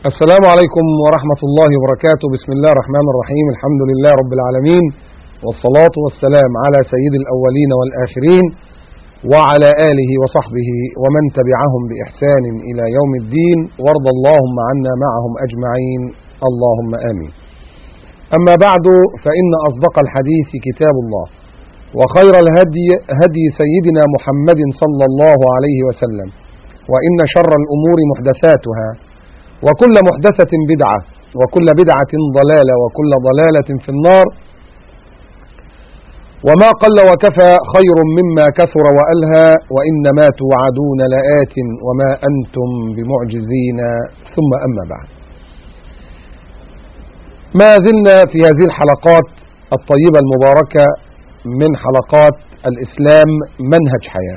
السلام عليكم ورحمة الله وبركاته. بسم الله الرحمن الرحيم. الحمد لله رب العالمين، والصلاة والسلام على سيد الأولين والآخرين وعلى آله وصحبه ومن تبعهم بإحسان إلى يوم الدين، وارض اللهم عنا معهم أجمعين، اللهم آمين. أما بعد، فإن أصدق الحديث كتاب الله، وخير الهدي هدي سيدنا محمد صلى الله عليه وسلم، وإن شر الأمور محدثاتها، وكل محدثة بدعة، وكل بدعة ضلالة، وكل ضلالة في النار. وما قل وكفى خير مما كثر وألهى، وإنما توعدون لآت وما أنتم بمعجزين. ثم أما بعد، ما زلنا في هذه الحلقات الطيبة المباركة من حلقات الإسلام منهج حياة.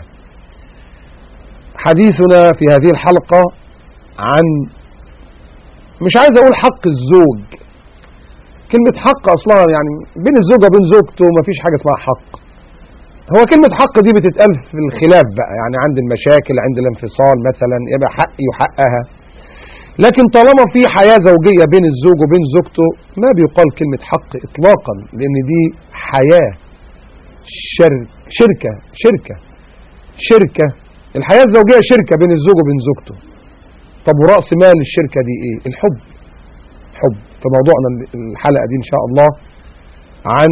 حديثنا في هذه الحلقة عن، مش عايز اقول حق الزوج، كلمة حق اصلا يعني بين الزوجة وبين زوجته مفيش حاجة اسمها حق. هو كلمة حق دي بتتقال في الخلاف بقى، يعني عند المشاكل، عند الانفصال مثلا، يبقى حقي وحقها. لكن طالما في حياة زوجية بين الزوج وبين زوجته ما بيقال كلمة حق اطلاقا، لان دي حياة شركة. الحياة الزوجية شركة بين الزوج وبين زوجته. طب ورأس مال الشركة دي ايه؟ الحب. حب. في موضوعنا الحلقة دي ان شاء الله عن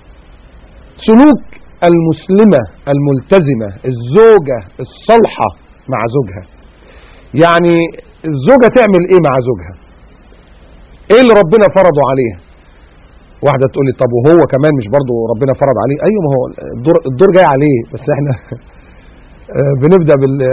سلوك المسلمة الملتزمة، الزوجة الصالحة مع زوجها. يعني الزوجة تعمل ايه مع زوجها؟ ايه اللي ربنا فرضه عليها؟ واحدة تقول لي طب وهو كمان مش برضو ربنا فرض عليه؟ ايوه، ما هو الدور جاي عليه، بس احنا بنبدأ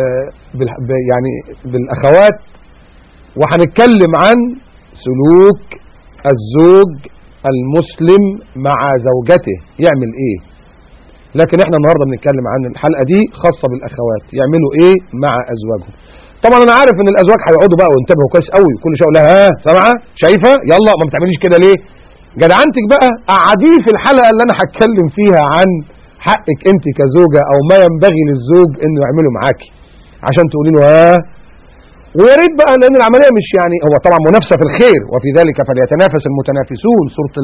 يعني بالأخوات، وهنتكلم عن سلوك الزوج المسلم مع زوجته يعمل ايه. لكن احنا النهاردة بنتكلم عن الحلقة دي خاصة بالأخوات يعملوا ايه مع أزواجهم. طبعا انا عارف ان الأزواج هيقعدوا بقى وينتبهوا كويس قوي، كل شيء اقول لها ها سامعة شايفة يلا ما بتعمليش كده ليه؟ جدعنتك بقى قعديه في الحلقة اللي انا هتكلم فيها عن حقك انت كزوجة او ما ينبغي للزوج انه يعمله معاكي، عشان تقولي له ها. ويا ريت بقى، لان العمليه مش يعني، هو طبعا منافسه في الخير، وفي ذلك فليتنافس المتنافسون، سوره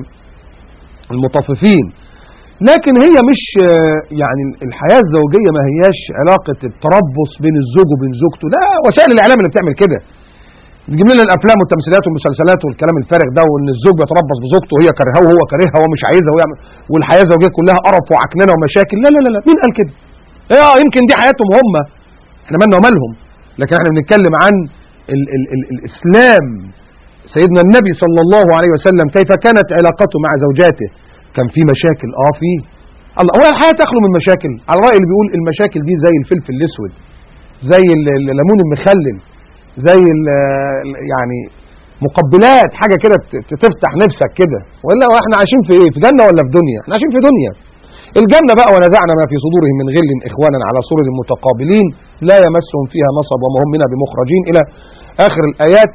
المطففين. لكن هي مش يعني الحياه الزوجيه ما هياش علاقه التربص بين الزوج وبين زوجته، لا، وسائل الاعلام اللي بتعمل كده، تجيب لنا الافلام والتمثيلات والمسلسلات والكلام الفارغ ده، وان الزوج بيتربص بزوجته وهي كارهاه وهو كارهها وهو مش عايزها والحياه الزوجيه كلها قرف وعكننه ومشاكل. لا لا لا، مين قال كده؟ يمكن دي حياتهم هم، احنا مالنا ومالهم. لكن احنا بنتكلم عن الاسلام. سيدنا النبي صلى الله عليه وسلم كيف كانت علاقته مع زوجاته؟ كان في مشاكل، في الله. هو الحياه تخلو من مشاكل؟ على راي اللي بيقول المشاكل دي زي الفلفل الاسود، زي الليمون المخلل، زي يعني مقبلات، حاجة كده تفتح نفسك كده. ولا احنا عايشين في ايه؟ في جنة ولا في دنيا؟ احنا عايشين في دنيا. الجنة بقى ونزعنا ما في صدورهم من غل إخوانا على سرر متقابلين لا يمسهم فيها نصب وما هم منها بمخرجين إلى آخر الآيات.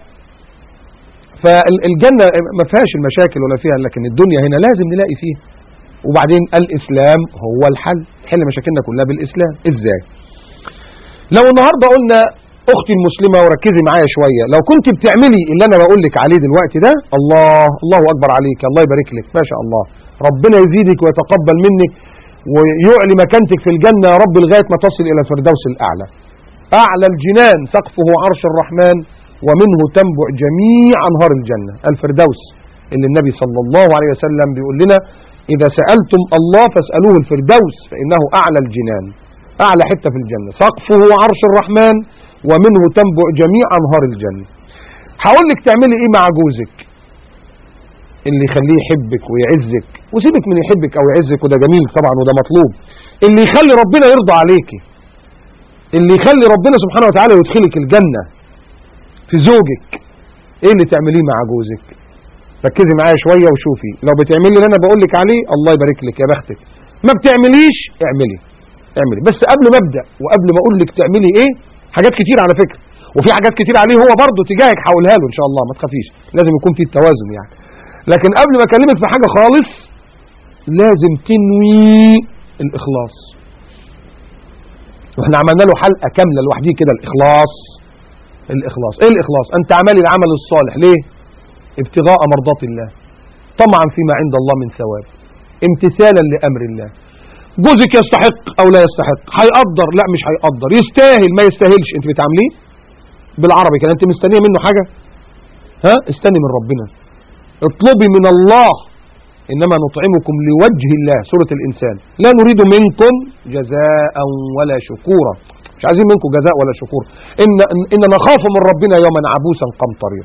فالجنة ما فيهاش المشاكل ولا فيها، لكن الدنيا هنا لازم نلاقي فيها. وبعدين الإسلام هو الحل، حل مشاكلنا كلها بالإسلام. إزاي؟ لو النهاردة قلنا اختي المسلمة، وركزي معايا شوية، لو كنت بتعملي اللي انا بقول لك عليه دلوقتي ده، الله اكبر عليك، الله يبارك لك، ما شاء الله، ربنا يزيدك ويتقبل منك ويعلي مكانتك في الجنة يا رب لغاية ما تصل الى الفردوس الاعلى. اعلى الجنان سقفه عرش الرحمن ومنه تنبع جميع انهار الجنة، الفردوس اللي النبي صلى الله عليه وسلم بيقول لنا اذا سألتم الله فاسألوه الفردوس فانه اعلى الجنان، اعلى حتة في الجنة، سقفه عرش الرحمن ومنه تنبع جميع انهار الجنة. هقول لك تعملي ايه مع جوزك اللي يخليه يحبك ويعزك، وسيبك من يحبك او يعزك، وده جميل طبعا وده مطلوب، اللي يخلي ربنا يرضى عليكي، اللي يخلي ربنا سبحانه وتعالى يدخلك الجنة في زوجك. ايه اللي تعمليه مع جوزك؟ ركزي معايا شوية وشوفي. لو بتعملي اللي انا بقول لك عليه الله يبارك لك يا بختك، ما بتعمليش اعملي بس قبل ما ابدا وقبل ما اقول لك تعملي ايه، حاجات كتير على فكرة، وفي حاجات كتير عليه هو برضه تجاهك هقولها له ان شاء الله، ما تخافيش، لازم يكون في التوازن يعني. لكن قبل ما اكلمك في حاجة خالص لازم تنوي الاخلاص. واحنا عملنا له حلقة كاملة لوحديه كده، الاخلاص الإخلاص. إيه الإخلاص؟ أن تعملي العمل الصالح ليه؟ ابتغاء مرضات الله، طمعا فيما عند الله من ثواب، امتثالا لأمر الله. جوزك يستحق أو لا يستحق، هيقدر لا مش هيقدر، يستاهل ما يستاهلش، أنت بتعمليه بالعربي كده، أنت مستنية منه حاجة؟ ها؟ استني من ربنا، اطلبي من الله، إنما نطعمكم لوجه الله، سورة الإنسان، لا نريد منكم جزاء ولا شكورا، مش عايزين منكم جزاء ولا شكور، إن نخاف من ربنا يوما عبوسا قمطريرا.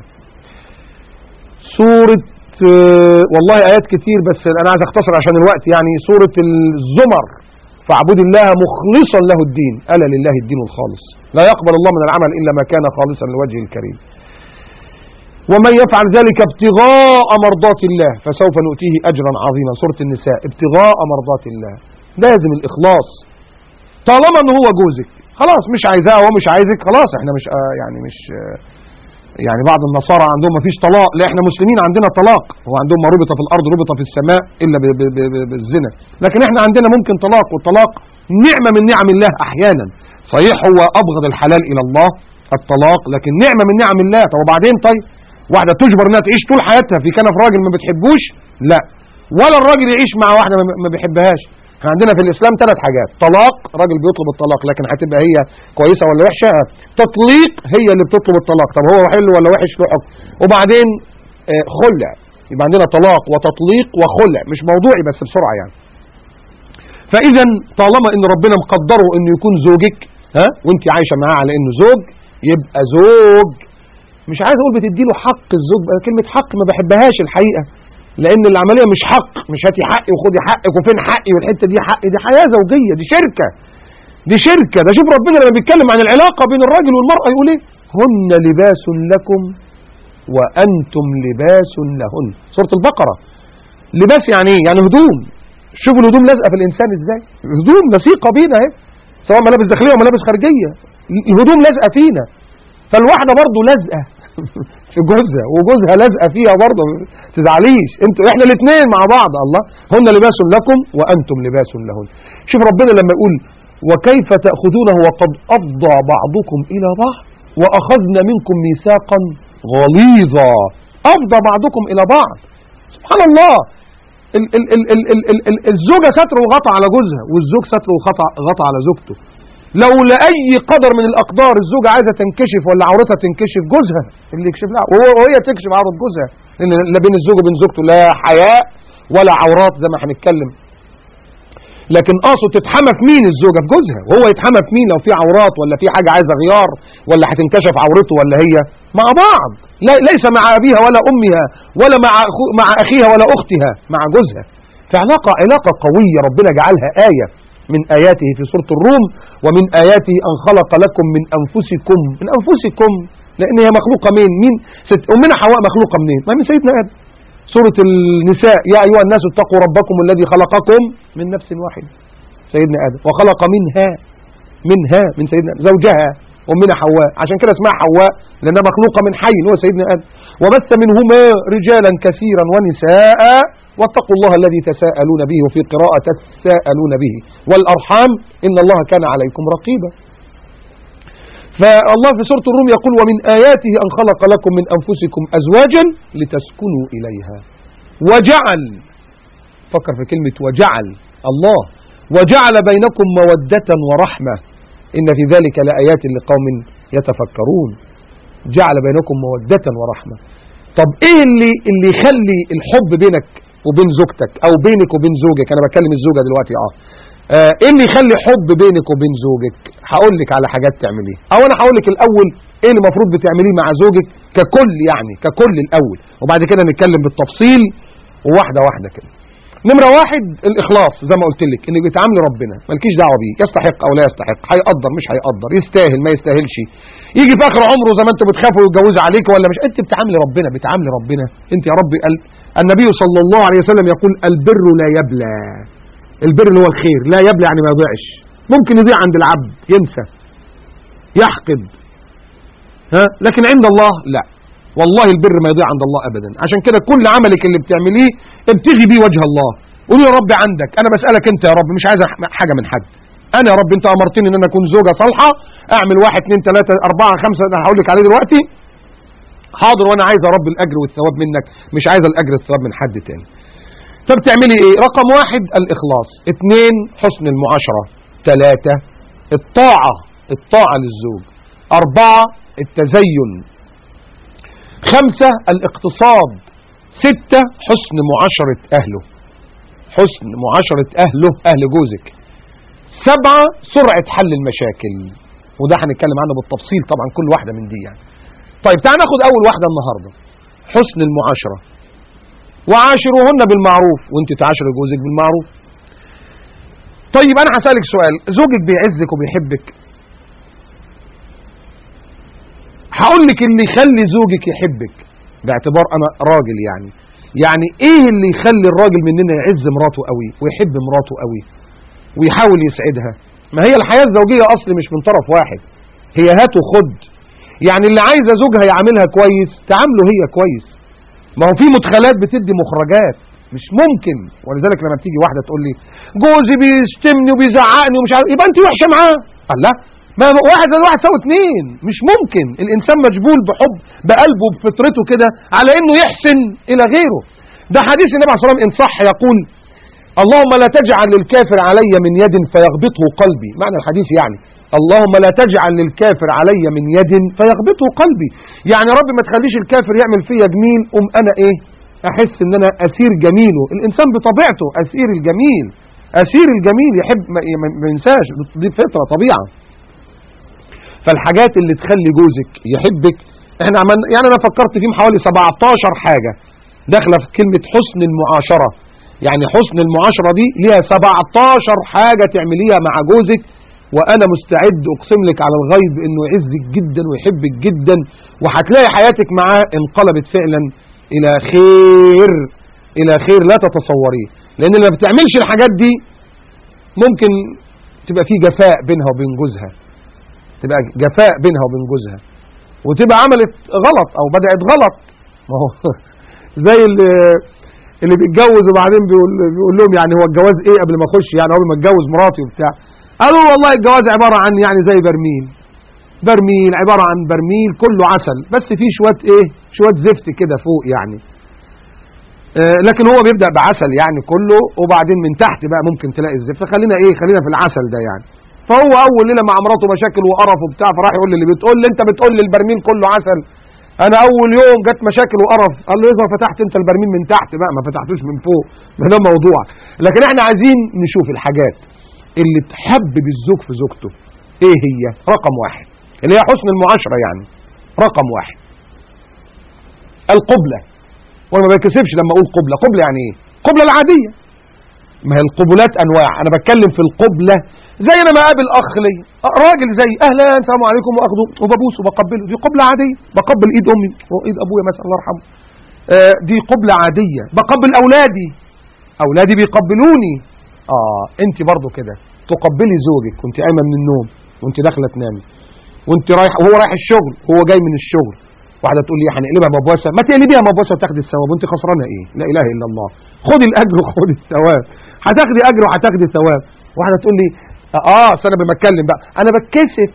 سورة والله آيات كتير بس أنا عايز أختصر عشان الوقت يعني. سورة الزمر، فاعبد الله مخلصا له الدين، ألا لله الدين الخالص، لا يقبل الله من العمل إلا ما كان خالصا لوجهه الكريم. ومن يفعل ذلك ابتغاء مرضات الله فسوف نؤتيه أجرا عظيما. سورة النساء، ابتغاء مرضات الله، لازم الإخلاص. طالما أنه هو جوزك خلاص، مش عايزاه ومش عايزك خلاص، احنا مش يعني مش يعني بعض النصارى عندهم ما فيش طلاق، لا احنا مسلمين عندنا طلاق، هو عندهم ما ربط في الأرض ربط في السماء إلا بالزنا، لكن احنا عندنا ممكن طلاق، والطلاق نعمة من نعم الله أحيانا. صحيح هو أبغض الحلال إلى الله الطلاق، لكن نعمة من نعم الله. طب وبعدين طيب واحدة تجبر انها تعيش طول حياتها في كنف راجل ما بتحبوش؟ لا، ولا الراجل يعيش مع واحدة ما بيحبهاش. احنا عندنا في الإسلام 3 حاجات: طلاق، راجل بيطلب الطلاق لكن هتبقى هي كويسة ولا وحشة، تطليق، هي اللي بتطلب الطلاق طب هو حلو ولا وحش له حكم، وبعدين خلع. يبقى عندنا طلاق وتطليق وخلع، مش موضوعي بس بسرعة يعني. فإذا طالما ان ربنا مقدره انه يكون زوجك، ها، وانت عايشة معاه على انه زوج، يبقى زوج. مش عايز اقول بتديله حق الزوج، كلمة حق ما بحبهاش الحقيقة، لان العملية مش حق، مش هاتي حقي وخدي حقك وفين حقي والحتة دي حقي، دي حياة زوجية، دي شركة، دي شركة. ده شوف ربنا لما بيتكلم عن العلاقة بين الراجل والمرأة يقول ايه؟ هن لباس لكم وانتم لباس لهن. سورة البقرة. لباس يعني ايه؟ يعني هدوم. شوفوا الهدوم لازقة في الانسان ازاي، الهدوم لصيقة بينا اهي، سواء ملابس داخلية وملابس خارجية، الهدوم لازقة فينا. فالواحدة برضو لازقة في جوزها وجوزها لازقة فيها برضو، تزعليش انتوا، احنا الاثنين مع بعض. الله، هن لباس لكم وانتم لباس لهن. شوف ربنا لما يقول وكيف تأخذونه وقد أفضى بعضكم إلى بعض وأخذنا منكم ميثاقا غليظا. أفضى بعضكم إلى بعض، سبحان الله. الزوجة ستر وغطى على جوزها، والزوج ستر وغطى على زوجته. لو لأي قدر من الأقدار الزوجة عايزة تنكشف ولا عورتها تنكشف، جوزها اللي يكشف لها، وهي تكشف عورة جوزها، لأن لا بين الزوج وبين زوجته لا حياء ولا عورات زي ما هنتكلم. لكن قاصد تتحمى في مين؟ الزوجة في جوزها، وهو يتحمى في مين لو في عورات ولا في حاجة عايزة غيار ولا هتنكشف عورته، ولا هي مع بعض، ليس مع أبيها ولا أمها ولا مع أخيها ولا أختها، مع جوزها. فعلاقة قوية ربنا جعلها آية من آياته في سورة الروم. ومن آياته أن خلق لكم من أنفسكم، لأن هي مخلوقة مين أمنا حواء مخلوقة منين؟ ما من سيدنا آدم. سورة النساء يا أيها الناس اتقوا ربكم الذي خلقكم من نفس واحدة، سيدنا آدم، وخلق منها من سيدنا زوجها أمنا حواء، عشان كده اسمها حواء لأنها مخلوقة من حي هو سيدنا آدم. وبث منهما رجالا كثيرا ونساء واتقوا الله الذي تساءلون به، وفي قراءة تساءلون به، والأرحام إن الله كان عليكم رقيبا. فالله في سورة الروم يقول ومن آياته أن خلق لكم من أنفسكم أزواجا لتسكنوا إليها وجعل، فكر في كلمة وجعل، الله وجعل بينكم مودة ورحمة إن في ذلك لآيات لقوم يتفكرون. جعل بينكم مودة ورحمة. طب إيه اللي يخلي الحب بينك وبين زوجتك أو بينك وبين زوجك؟ أنا بكلم الزوجة دلوقتي. ايه اللي يخلي حب بينك وبين زوجك؟ هقول لك على حاجات تعمليه، او انا هقول لك الاول ايه اللي المفروض بتعمليه مع زوجك ككل، يعني ككل الاول، وبعد كده نتكلم بالتفصيل وواحده واحده كده. نمره 1 الاخلاص، زي ما قلت لك انك بتعاملي ربنا، مالكيش دعوه بيه يستحق او لا يستحق، هيقدر مش هيقدر، يستاهل ما يستاهلش، يجي في اخر عمره زي ما انتوا بتخافوا يتجوز عليك ولا مش، انت بتعاملي ربنا انت يا رب. النبي صلى الله عليه وسلم يقول البر لا يبلى. البر اللي هو الخير، لا يبلى يعني ما يضيعش، ممكن يضيع عند العبد، ينسى، يحقد، لكن عند الله لا، والله البر ما يضيع عند الله ابدا. عشان كده كل عملك اللي بتعمليه ابتغي بيه وجه الله، قولي يا رب عندك، انا بسألك انت يا رب، مش عايز حاجة من حد، انا يا رب انت امرتني ان انا اكون زوجة صالحة، اعمل 1 2 3 4 5 انا هقول لك عليه دلوقتي. حاضر، وانا عايز يا رب الاجر والثواب منك، مش عايز الاجر والثواب من حد تاني. طب تعملي ايه؟ رقم 1 الاخلاص، 2 حسن المعاشرة، 3 الطاعة للزوج، 4 التزين، 5 الاقتصاد، 6 حسن معاشرة اهله، حسن معاشرة اهل جوزك، 7 سرعة حل المشاكل، وده هنتكلم عنه بالتفصيل طبعا كل واحدة من دي يعني. طيب تعال ناخد اول واحدة النهاردة، حسن المعاشرة. وعاشروهن بالمعروف، وانت تعاشر جوزك بالمعروف. طيب انا هسألك سؤال، زوجك بيعزك وبيحبك؟ هقول لك اللي يخلي زوجك يحبك باعتبار انا راجل يعني ايه اللي يخلي الراجل مننا يعز مراته قوي ويحب مراته قوي ويحاول يسعدها؟ ما هي الحياة الزوجية اصل مش من طرف واحد، هي هات وخد. يعني اللي عايزة زوجها يعاملها كويس تعامله هي كويس. ما هو في مدخلات بتدي مخرجات، مش ممكن. ولذلك لما بتيجي واحدة تقول لي جوزي بيشتمني وبيزعقني ومش عارف، يبقى انت وحشة معاه. الله، ما 1 زائد 1 يساوي 2، مش ممكن. الانسان مجبول بحب بقلبه بفطرته كده على انه يحسن الى غيره. ده حديث النبي عليه الصلاة والسلام ان صح يقول اللهم لا تجعل للكافر علي من يد فيغبطه قلبي. معنى الحديث يعني اللهم لا تجعل للكافر علي من يد فيغبطه قلبي، يعني رب ما تخليش الكافر يعمل فيا جميل انا ايه احس ان انا اسير جميله. الانسان بطبيعته اسير الجميل يحب ما ينساش، دي فطرة طبيعة. فالحاجات اللي تخلي جوزك يحبك احنا عملنا، يعني انا فكرت فيهم حوالي 17 حاجة داخله في كلمة حسن المعاشرة. يعني حسن المعاشرة دي ليها 17 حاجة تعمليها مع جوزك، وانا مستعد اقسم لك على الغيب انه يعزك جدا ويحبك جدا، وهتلاقي حياتك معاه انقلبت فعلا الى خير لا تتصوريه. لان لما بتعملش الحاجات دي ممكن تبقى في جفاء بينها وبين جوزها، وتبقى عملت غلط او بدأت غلط. ما هو زي اللي بيتجوز وبعدين بيقول لهم يعني هو الجواز ايه قبل ما اخش، يعني قبل ما اتجوز مراتي وبتاع، قالوا والله الجواز عبارة عن يعني زي برميل عبارة عن برميل كله عسل، بس فيه شوية زفت كده فوق يعني، لكن هو بيبدأ بعسل يعني كله، وبعدين من تحت بقى ممكن تلاقي الزفت. خلينا في العسل ده يعني. فهو اول ليله مع مراته مشاكل وقرف وبتاع، فراح يقول لي انت بتقول لي البرميل كله عسل، انا اول يوم جت مشاكل وقرف. قال له اذا فتحت انت البرميل من تحت بقى، ما فتحتوش من فوق، ما ده موضوع. لكن احنا عايزين نشوف الحاجات اللي تحبب الزوج في زوجته ايه هي. رقم 1 اللي هي حسن المعاشرة يعني. رقم 1 القبلة. وانا ما بكسبش لما اقول قبلة يعني ايه؟ قبلة العادية، ما هي القبلات انواع، انا بتكلم في القبلة زي انا ما قابل اخ لي راجل زي اهلا السلام عليكم واخده وببوسه وبقبله، دي قبلة عادية. بقبل ايد امي وايد ابويا مثلا الله يرحمه، دي قبلة عادية. بقبل اولادي بيقبلوني. انت برضو كده تقبلي زوجك وانت قايمه من النوم، وانت داخله تنامي، وانت رايح وهو رايح الشغل وهو جاي من الشغل. واحده تقول لي هنقلبها مبوسه، ما تقلبيها مبوسه وتاخدي الثواب، وانت خسرانه ايه؟ لا اله الا الله. خدي الاجر وخدي الثواب، هتاخدي اجر وهتاخدي ثواب. واحده تقول لي انا بتكلم بقى انا بتكسف.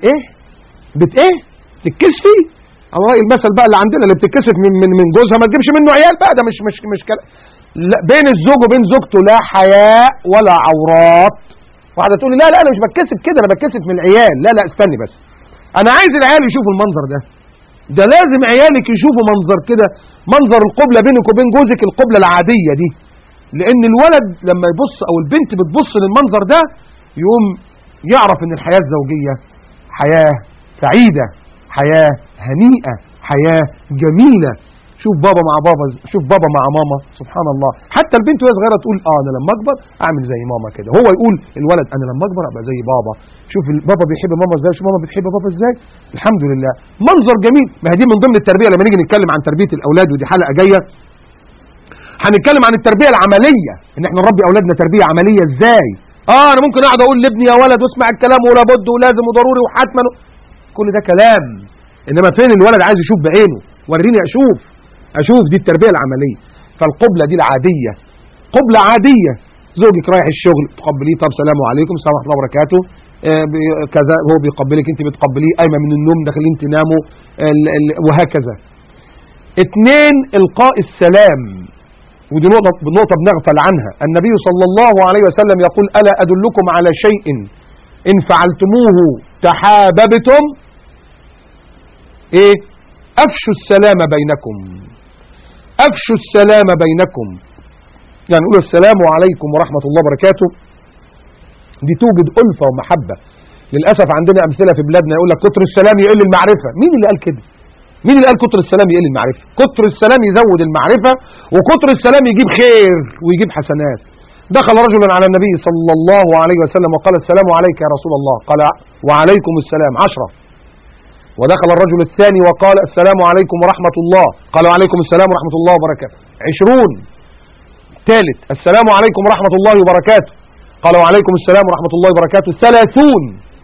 تتكسفي؟ الله المثل بقى اللي عندنا اللي بتتكسف من جوزها ما تجيبش منه عيال بقى، ده مش كلام. لا، بين الزوج وبين زوجته لا حياء ولا عورات. واحده تقول لي لا انا مش بتكسف كده، انا بتكسف من العيال. لا استني بس، انا عايز العيال يشوفوا المنظر ده لازم عيالك يشوفوا منظر كده، منظر القبلة بينك وبين جوزك، القبلة العادية دي. لان الولد لما يبص او البنت بتبص للمنظر ده يقوم يعرف ان الحياة الزوجية حياة سعيدة، حياة هنيئة، حياة جميلة. شوف بابا مع بابا، شوف بابا مع ماما، سبحان الله. حتى البنت وهي صغيره تقول انا لما اكبر اعمل زي ماما كده. هو يقول الولد انا لما اكبر ابقى زي بابا. شوف بابا بيحب ماما ازاي، شوف ماما بتحب بابا ازاي. الحمد لله، منظر جميل. ما هي دي من ضمن التربيه. لما نيجي نتكلم عن تربيه الاولاد، ودي حلقه جايه هنتكلم عن التربيه العمليه، ان احنا نربي اولادنا تربيه عمليه ازاي. انا ممكن اقعد اقول لابني يا ولد واسمع الكلام ولا بد ولازم وضروري وحتما كل ده كلام، انما فين الولد عايز يشوف بعينه. وريني اشوف دي التربية العملية. فالقبلة دي العادية، قبلة عادية زوجك رايح الشغل تقبليه، طب سلام عليكم السلام ورحمه الله وبركاته، كذا، هو بيقبلك انت بتقبليه، قايمه من النوم داخلين تناموا، وهكذا. 2 القاء السلام، ودي نقطه بنغفل عنها. النبي صلى الله عليه وسلم يقول الا ادلكم على شيء ان فعلتموه تحاببتم، ايه؟ افشوا السلام بينكم، افشوا السلام بينكم، يعني نقول السلام عليكم ورحمة الله وبركاته، دي توجد ألفة ومحبة. للأسف عندنا أمثلة في بلادنا يقول لك كتر السلام يقل المعرفة. مين اللي قال كده؟ مين اللي قال كتر السلام يقل المعرفة؟ كتر السلام يزود المعرفة، وكتر السلام يجيب خير ويجيب حسنات. دخل رجل على النبي صلى الله عليه وسلم وقال السلام عليك يا رسول الله، قال وعليكم السلام 10. ودخل الرجل الثاني وقال السلام عليكم ورحمة الله، قال وعليكم السلام ورحمة الله وبركاته 20. ثالث السلام عليكم ورحمة الله وبركاته، قال وعليكم السلام ورحمة الله وبركاته 30.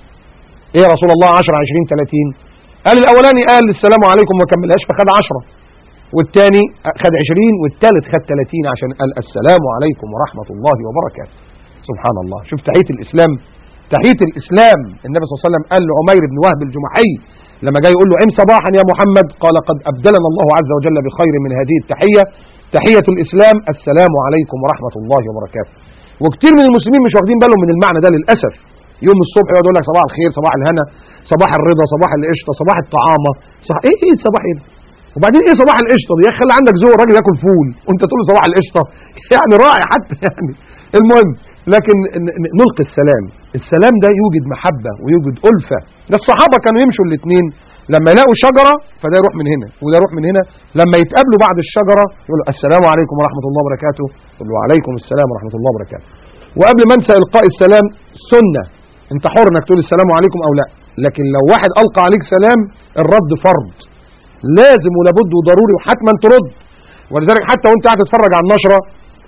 ايه يا رسول الله 10 20 30؟ قال الاولاني قال السلام عليكم وما كملهاش فخد 10، والثاني خد 20، والثالث خد 30 عشان قال السلام عليكم ورحمة الله وبركاته. سبحان الله، شوف تحية الإسلام، تحية الإسلام. النبي صلى الله عليه وسلم قال لعمير بن وهب الجمحي لما جاي يقول له عم صباحا يا محمد، قال قد أبدلنا الله عز وجل بخير من هذه التحية، تحية الإسلام السلام عليكم ورحمة الله وبركاته. وكتير من المسلمين مش واخدين بالهم من المعنى ده للأسف. يوم الصبح يقعد يقول لك صباح الخير، صباح الهنا، صباح الرضا، صباح القشطة، صباح الطعامة، ايه صباح ايه؟ وبعدين ايه صباح القشطة دي؟ يا اخي خلي عندك ذوق، الراجل ياكل فول وانت تقول له صباح القشطة، يعني راعي حتى يعني. المهم، لكن نلقي السلام. السلام ده يوجد محبة ويوجد ألفة. ده الصحابة كانوا يمشوا الاثنين لما يلاقوا شجرة فده يروح من هنا وده يروح من هنا، لما يتقابلوا بعد الشجرة يقولوا السلام عليكم ورحمة الله وبركاته، يقولوا وعليكم السلام ورحمة الله وبركاته. وقبل ما انسى إلقاء السلام سنة، انت حر انك تقول السلام عليكم او لا، لكن لو واحد ألقى عليك سلام الرد فرض، لازم ولابد وضروري وحتما ترد. ولذلك حتى وانت قاعد تتفرج على النشرة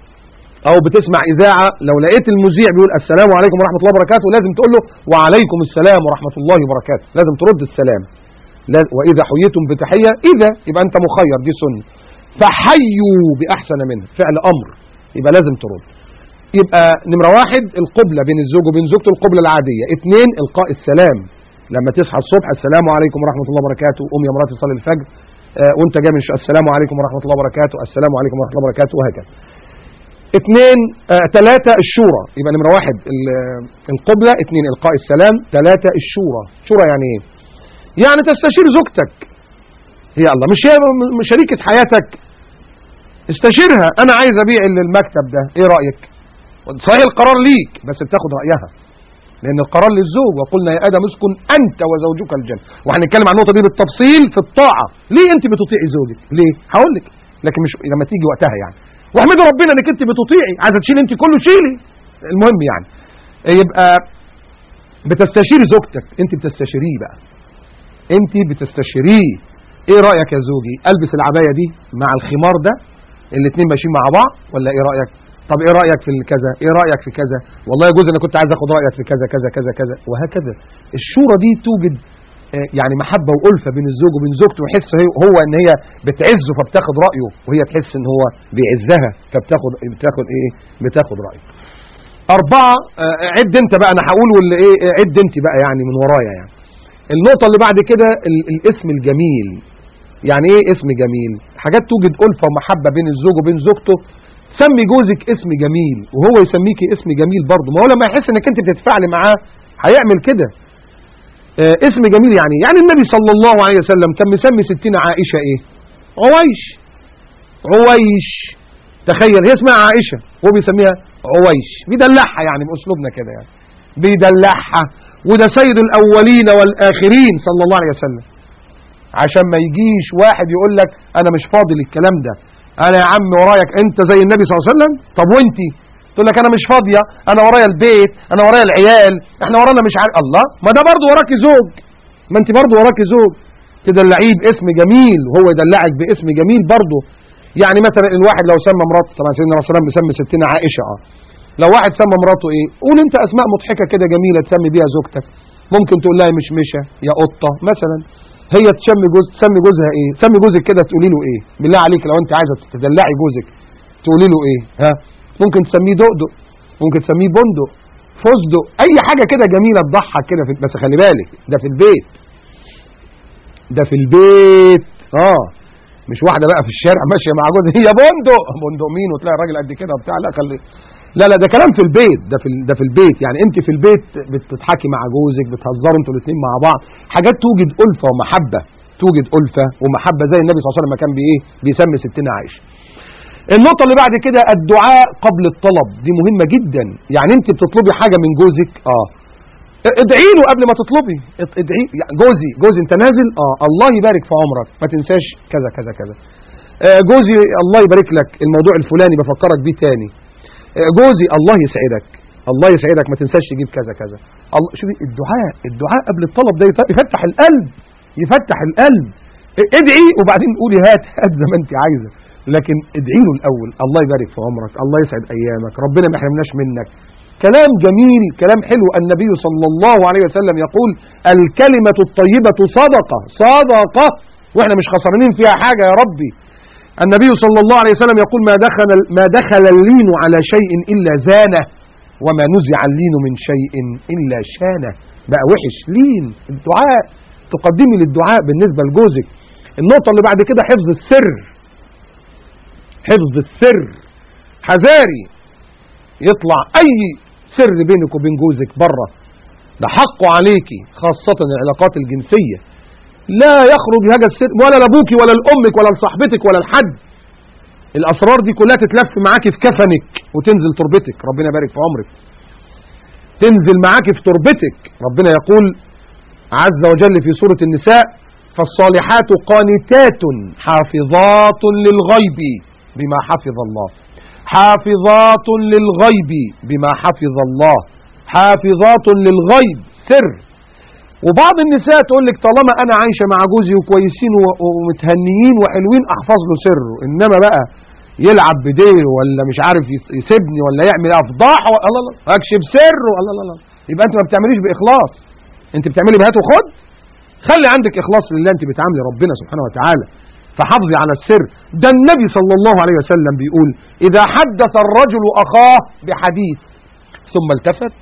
او بتسمع اذاعة، لو لقيت المذيع بيقول السلام عليكم ورحمة الله وبركاته لازم تقول له وعليكم السلام ورحمة الله وبركاته، لازم ترد السلام. وإذا حييتم بتحية، إذا يبقى أنت مخير، دي سنة. فحيوا بأحسن منها، فعل أمر، يبقى لازم ترد. يبقى نمرة 1 القبلة بين الزوج وبين زوجته، القبلة العادية. 2 إلقاء السلام، لما تصحى الصبح السلام عليكم ورحمة الله وبركاته، قوم يا مراتي صلي الفجر، وانت جاي من السلام عليكم ورحمة الله وبركاته، السلام عليكم ورحمة الله وبركاته، وهكذا. 3 الشورى، يبقى نمرة 1 القبلة، 2 إلقاء السلام، 3 الشورى. شورى يعني ايه؟ يعني تستشير زوجتك، هي الله مش هي شريكة حياتك، استشيرها، انا عايز ابيع المكتب ده، ايه رأيك؟ صحيح القرار ليك بس بتاخد رأيها، لان القرار للزوج. وقلنا يا ادم اسكن انت وزوجك الجنة، وهنتكلم عن النقطة دي بالتفصيل في الطاعة. ليه انت بتطيعي زوجك؟ ليه؟ هقول لك، لكن مش لما تيجي وقتها يعني. واحمدوا ربنا انك انت بتطيعي، عايزه تشيلي انت كله شيلي. المهم يعني يبقى بتستشير زوجتك، انت بتستشيريه بقى، انت بتستشيريه. ايه رأيك يا زوجي؟ البس العباية دي مع الخمار ده، الاثنين ماشيين مع بعض ولا ايه رأيك؟ طب ايه رأيك في كذا؟ ايه رأيك في كذا؟ والله يا جوز انا كنت عايز اخد رأيك في كذا كذا كذا كذا، وهكذا. الشورى دي توجد يعني محبة وألفة بين الزوج وبين زوجته، ويحس هو ان هي بتعزه فبتاخد رأيه، وهي تحس ان هو بيعزها فبتاخد بتاخد رأيه. 4 عد انت بقى، انا هقول واللي ايه عد انت بقى يعني من ورايا يعني. النقطة اللي بعد كده الاسم الجميل. يعني ايه اسم جميل؟ حاجات توجد ألفة ومحبة بين الزوج وبين زوجته. سمي جوزك اسم جميل وهو يسميكي اسم جميل برضه، ما هو لما يحس انك انت بتتفاعلي معاه هيعمل كده. اسم جميل يعني النبي صلى الله عليه وسلم كان مسمي ستنا عائشة ايه؟ عويش. تخيل، هي اسمها عائشة وهو بيسميها عويش، بيدلعها يعني بأسلوبنا كده يعني، بيدلعها. وده سيد الأولين والآخرين صلى الله عليه وسلم، عشان ما يجيش واحد يقول لك أنا مش فاضي للكلام ده، أنا يا عم ورايك أنت زي النبي صلى الله عليه وسلم. طب وأنتي تقول لك أنا مش فاضية، أنا ورايا البيت، أنا ورايا العيال، إحنا ورانا مش عارف. الله، ما ده برضه وراكي زوج، ما أنت برضه وراكي زوج، تدلعيه باسم جميل وهو يدلعك باسم جميل برضه. يعني مثلا الواحد لو سمى مراته، طبعا سيدنا رسول الله بيسمي ستنا عائشة لو واحد سمى مراته ايه، قول انت اسماء مضحكة كده جميلة تسمي بيها زوجتك. ممكن تقول لها مشمشة، يا قطة مثلا. هي تسمي جوزها ايه، تسمي جوزك كده تقولي له ايه بالله عليك؟ لو انت عايزة تدلعي جوزك تقولي له ايه؟ ها، ممكن تسميه دقدق، ممكن تسميه بندق، فستق، اي حاجة كده جميلة تضحك كده بس خلي بالك ده في البيت، ده في البيت. مش واحدة بقى في الشارع ماشية مع جوزها هي بندق، بندق مين وتلاقي الراجل قد كده وبتاع، لا خلي، لا ده كلام في البيت، ده في البيت. يعني انت في البيت بتضحكي مع جوزك، بتهزروا انتوا الاثنين مع بعض، حاجات توجد ألفة ومحبة، توجد ألفة ومحبة زي النبي صلى الله عليه وسلم ما كان بيسمي ستنا عائشة. النقطة اللي بعد كده الدعاء قبل الطلب، دي مهمة جدا. يعني انت بتطلبي حاجة من جوزك، ادعي له قبل ما تطلبي، ادعي يعني جوزي انت نازل، الله يبارك في عمرك، ما تنساش كذا كذا كذا. جوزي الله يبارك لك، الموضوع الفلاني بفكرك بيه تاني. جوزي الله يسعدك، الله يسعدك، ما تنساش تجيب كذا كذا. شوفي الدعاء قبل الطلب ده يفتح القلب، يفتح القلب. ادعي وبعدين قولي هات زي ما انت عايزه، لكن ادعي له الاول، الله يبارك في عمرك، الله يسعد ايامك، ربنا ما يحرمناش منك. كلام جميل، كلام حلو. النبي صلى الله عليه وسلم يقول الكلمة الطيبة صدقة، واحنا مش خسرانين فيها حاجة يا ربي. النبي صلى الله عليه وسلم يقول ما دخل اللين على شيء إلا زانه، وما نزع اللين من شيء إلا شانه. بقى وحش لين. الدعاء تقدمي للدعاء بالنسبة لجوزك. النقطة اللي بعد كده حفظ السر، حفظ السر. حذاري يطلع أي سر بينك وبين جوزك بره، ده حقه عليكي، خاصة العلاقات الجنسية. لا يخرج هذا السر ولا لابوكي ولا لأمك ولا لصاحبتك ولا لحد. الأسرار دي كلها تتلف معاكي في كفنك وتنزل تربتك، ربنا يبارك في عمرك، تنزل معاكي في تربتك. ربنا يقول عز وجل في سورة النساء فالصالحات قانتات حافظات للغيب بما حفظ الله، حافظات للغيب بما حفظ الله، حافظات للغيب، سر. وبعض النساء تقول لك طالما انا عايشه مع جوزي وكويسين ومتهنيين وحلوين احفظ له سره، انما بقى يلعب بديله ولا مش عارف يسيبني ولا يعمل افضاح الله اكشف سره، الله يبقى انت ما بتعمليش باخلاص، انت بتعملي بهات وخد. خلي عندك اخلاص لله، انت بتعاملي ربنا سبحانه وتعالى، فحافظي على السر. ده النبي صلى الله عليه وسلم بيقول اذا حدث الرجل اخاه بحديث ثم التفت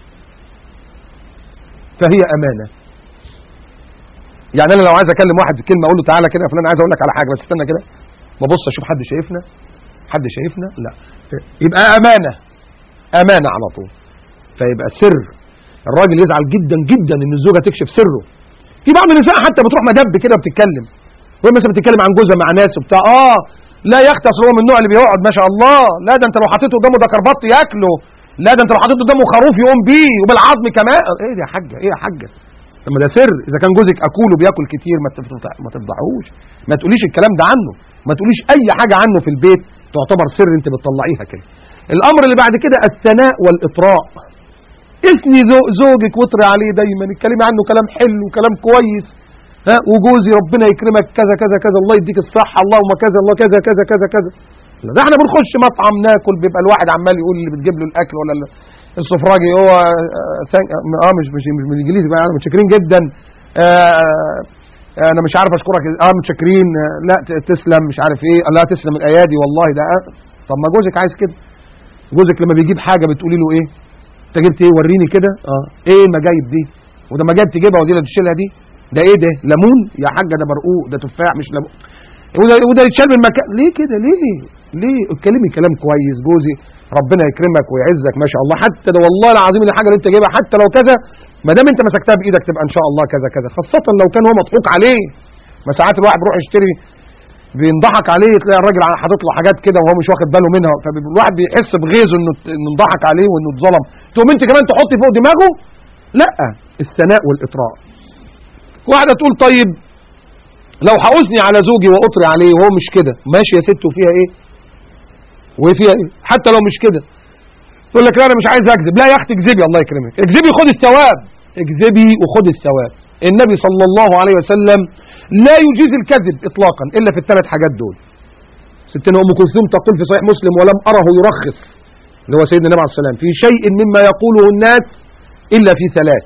فهي امانه. يعني انا لو عايز اكلم واحد كلمه اقول له تعالى كده يا فلان عايز اقول لك على حاجه، بس استنى كده ببص اشوف حد شايفنا، حد شايفنا، لا، يبقى امانه، امانه على طول. فيبقى سر. الراجل يزعل جدا جدا ان الزوجه تكشف سره. في بعض النساء حتى بتروح مدب كده بتتكلم، وهي مثلا بتتكلم عن جوزها مع ناس وبتاع، لا يختص، هو من النوع اللي بيقعد ما شاء الله، لا ده انت لو حطيته قدامه ده كربط ياكله، لا ده انت لو حطيته قدامه خروف يقوم بيه وبالعظم كمان. ايه يا حاجه، ايه يا حاجه، لما ده سر. اذا كان جوزك اكول وبياكل كتير ما تفضحوش، ما تقوليش الكلام ده عنه، ما تقوليش اي حاجه عنه في البيت تعتبر سر انت بتطلعيها كده. الامر اللي بعد كده الثناء والاطراء. اثني زوجك واطري عليه دايما، اتكلمي عنه كلام حلو وكلام كويس. وجوزي ربنا يكرمك كذا كذا كذا، الله يديك الصحه، اللهم كذا، الله كذا كذا كذا كذا. ده احنا بنخش مطعم ناكل بيبقى الواحد عمال يقول اللي بتجيب له الاكل ولا السفراجي هو مش بالانجليزي بقى، انا متشكرين جدا، انا مش عارف اشكرك، متشكرين، لا تسلم، مش عارف ايه، لا تسلم الايادي والله ده. طب ما جوزك عايز كده. جوزك لما بيجيب حاجه بتقولي له ايه؟ انت جبت ايه؟ وريني كده. ايه المجايب دي؟ وده مجايب تجيبها ودي اللي تشيلها دي؟ ده ايه ده؟ ليمون يا حاجه، ده برقوق، ده تفاح مش ليمون، وده يتشال من مكان. ليه كده؟ ليه اتكلمي كلام كويس. جوزي ربنا يكرمك ويعزك ما شاء الله، حتى ده والله العظيم الحاجه اللي انت جايبها حتى لو كذا، ما دام انت مسكتها بايدك تبقى ان شاء الله كذا كذا، خاصه لو كان هو مضحوك عليه. ما ساعات الواحد بيروح يشتري بينضحك عليه، تلاقي الراجل حاطط له حاجات كده وهو مش واخد باله منها، فالواحد بيحس بغيظه انه انضحك عليه وانه اتظلم، تقوم انت كمان تحطي فوق دماغه. لا، الثناء والاطراء. واحده تقول طيب لو هأثني على زوجي واطري عليه وهو مش كده، ماشي يا ست، وفيها ايه؟ وفيها ايه؟ حتى لو مش كده تقول لك لا انا مش عايز اكذب. لا يا اختي اكذبي، الله يكرمك، اكذبي خد الثواب، اكذبي وخد الثواب. النبي صلى الله عليه وسلم لا يجيز الكذب اطلاقا الا في الثلاث حاجات دول. ستنا ام كلثوم تقول في صحيح مسلم ولم اره يرخص، اللي هو سيدنا النبي عليه الصلاه والسلام، في شيء مما يقوله الناس الا في ثلاث.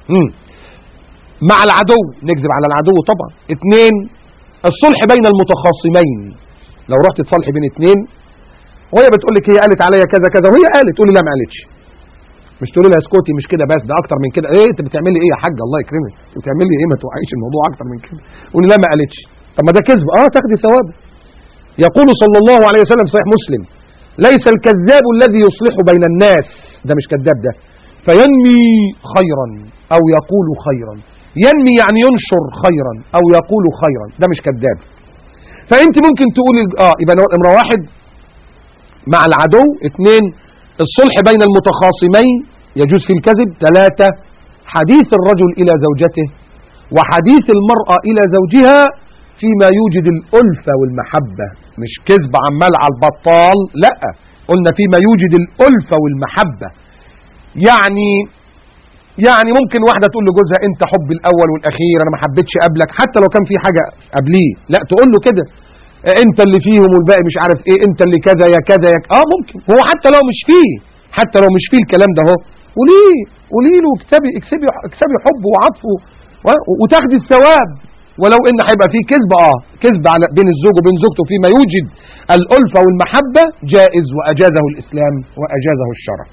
مع العدو نكذب على العدو طبعا. 2 الصلح بين المتخاصمين، لو رحت تصلحي بين 2 وهي بتقول لك هي قالت عليا كذا كذا وهي قالت، تقولي لا ما قالتش. مش تقولي لها اسكتي مش كده بس ده اكتر من كده. ايه انت بتعملي ايه يا حاجه الله يكرمك؟ بتعملي ايه؟ ما توعيش الموضوع اكتر من كده. قولي لا ما قالتش. طب ما ده كذب. تاخدي ثواب. يقول صلى الله عليه وسلم صحيح مسلم: ليس الكذاب الذي يصلح بين الناس، ده مش كذاب ده، فينمي خيرا او يقول خيرا. ينمي يعني ينشر خيرا او يقول خيرا، ده مش كذاب. فانت ممكن تقولي يبقى نمره واحد مع العدو، 2 الصلح بين المتخاصمين يجوز في الكذب، 3 حديث الرجل الى زوجته وحديث المرأة الى زوجها فيما يوجد الألفة والمحبة، مش كذب عمال على البطال، لا، قلنا فيما يوجد الألفة والمحبة. يعني ممكن واحدة تقول لجوزها انت حبي الاول والاخير، انا ما حبيتش قبلك، حتى لو كان في حاجة قبليه، لا تقول له كده انت اللي فيهم والباقي مش عارف ايه، انت اللي كذا يا كذا يا ممكن هو حتى لو مش فيه الكلام ده اهو، قولي له اكسبي حبه وعطفه وتاخدي الثواب، ولو ان هيبقى فيه كذب كذب على بين الزوج وبين زوجته فيما يوجد الألفة والمحبة جائز، وأجازه الإسلام وأجازه الشرع.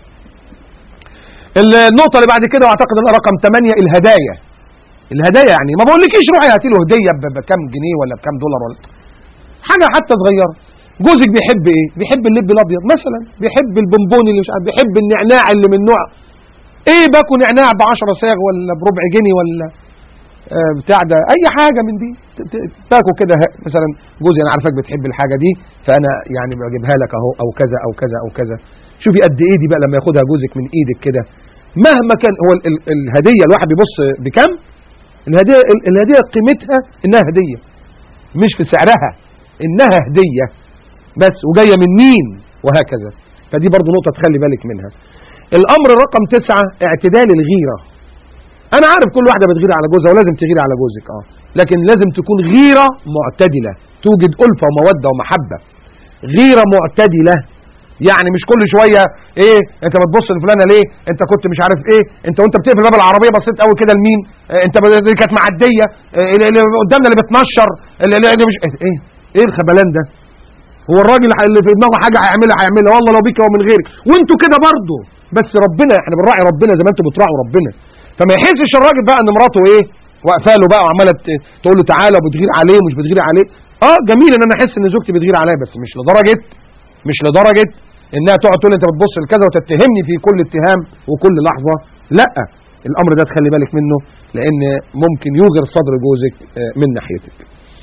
النقطة اللي بعد كده واعتقد ان رقم 8 الهدايا. يعني ما بقولكيش روحي هاتي له هدية بكام جنيه ولا بكام دولار ولا حاجة حتى صغيرة. جوزك بيحب ايه؟ بيحب اللب الابيض مثلا، بيحب البونبون اللي مش عارف، بيحب النعناع اللي من نوع ايه، باكو نعناع ب10 صاغ ولا بربع جنيه ولا بتاع ده، اي حاجة من دي باكو كده مثلا. جوزي انا عارفك بتحب الحاجة دي فانا يعني بجيبها لك اهو، او كذا او كذا او كذا. شوفي قد ايه دي بقى لما ياخدها جوزك من ايدك كده، مهما كان هو الهدية. الواحد بيبص بكم الهدية قيمتها انها هدية، مش في سعرها، انها هدية بس، وجاية من مين وهكذا. فدي برضو نقطة تخلي بالك منها. الامر رقم 9 اعتدال الغيرة. انا عارف كل واحدة بتغير على جوزها ولازم تغير على جوزك لكن لازم تكون غيرة معتدلة، توجد ألفة ومودة ومحبة. غيرة معتدلة يعني مش كل شوية ايه انت بتبص لفلانة ليه، انت كنت مش عارف ايه، انت وانت بتقفل باب العربية بصيت قوي كده لمين، انت دي كانت معدية، اللي قدامنا اللي بتنشر اللي مش ايه الخبلان ده. هو الراجل اللي في دماغه حاجة هيعملها والله لو بيك ومن غيرك، وانتوا كده برضه، بس ربنا احنا بنراعي ربنا زي ما انتوا بتراعوا ربنا. فما يحسش الراجل بقى ان مراته ايه واقفه له بقى وعماله تقول له تعالى وبتغير عليه ومش بتغير عليه. جميل ان انا احس ان زوجتي بتغير عليا، بس مش لدرجه انها تقعد تقول انت بتبص لكذا وتتهمني في كل اتهام وكل لحظه. لا، الامر ده تخلي بالك منه لان ممكن يوغر صدر جوزك من ناحيتك.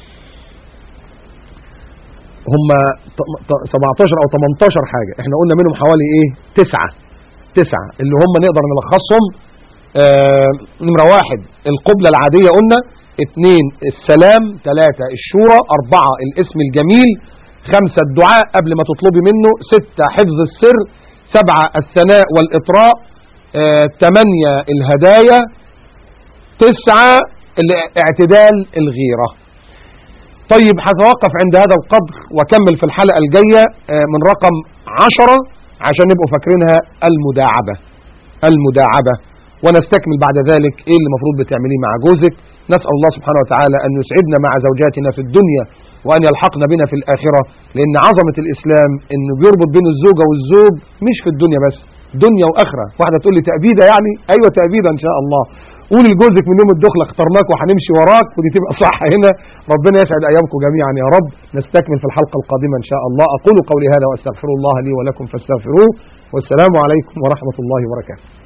هم 17 او 18 حاجه، احنا قلنا منهم حوالي 9 اللي هم نقدر نلخصهم. نمرة 1 القبلة العادية قلنا، 2 السلام، 3 الشورى، 4 الاسم الجميل، 5 الدعاء قبل ما تطلبي منه، 6 حفظ السر، 7 الثناء والإطراء، 8 الهدايا، 9 اعتدال الغيرة. طيب هتوقف عند هذا القدر وكمل في الحلقة الجاية من رقم 10 عشان نبقوا فاكرينها المداعبة، ونستكمل بعد ذلك ايه اللي المفروض بتعمليه مع جوزك. نسأل الله سبحانه وتعالى أن يسعدنا مع زوجاتنا في الدنيا وأن يلحقنا بنا في الآخرة، لأن عظمة الإسلام أنه بيربط بين الزوجة والزوج مش في الدنيا بس، دنيا وآخرة. واحدة تقول لي تأبيدة، يعني أيوة تأبيدة إن شاء الله. قولي لجوزك من يوم الدخلة اخترناك وهنمشي وراك، ودي تبقى صح هنا. ربنا يسعد أيامكم جميعا يا رب. نستكمل في الحلقة القادمة إن شاء الله. أقول قولي هذا وأستغفر الله لي ولكم فاستغفروه، والسلام عليكم ورحمة الله وبركاته.